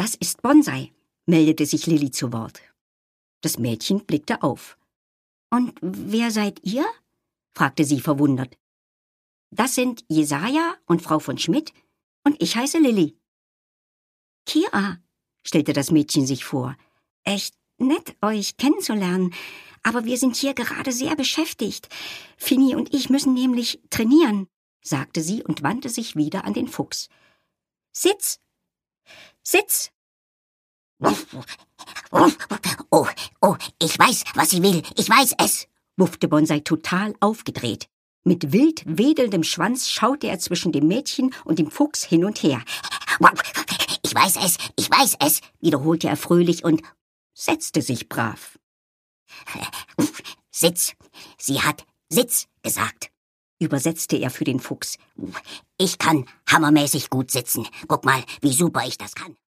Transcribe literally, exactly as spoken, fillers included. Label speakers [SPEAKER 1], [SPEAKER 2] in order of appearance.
[SPEAKER 1] Das ist Bonsai, meldete sich Lilli zu Wort. Das Mädchen blickte auf. »Und wer seid ihr?« fragte sie verwundert. »Das sind Jesaja und Frau von Schmidt und ich heiße Lilli.« »Kira«, stellte das Mädchen sich vor. »Echt nett, euch kennenzulernen, aber wir sind hier gerade sehr beschäftigt. Finny und ich müssen nämlich trainieren«, sagte sie und wandte sich wieder an den Fuchs. »Sitz! Sitz!«
[SPEAKER 2] »Oh, oh, ich weiß, was sie will, ich weiß es«,
[SPEAKER 1] wuffte Bonsai total aufgedreht. Mit wild wedelndem Schwanz schaute er zwischen dem Mädchen und dem Fuchs hin und her.
[SPEAKER 2] »Ich weiß es, ich weiß es«, wiederholte er fröhlich und
[SPEAKER 1] setzte sich brav.
[SPEAKER 2] »Sitz, sie hat Sitz gesagt«,
[SPEAKER 1] übersetzte er für den Fuchs.
[SPEAKER 2] »Ich kann hammermäßig gut sitzen. Guck mal, wie super ich das kann.«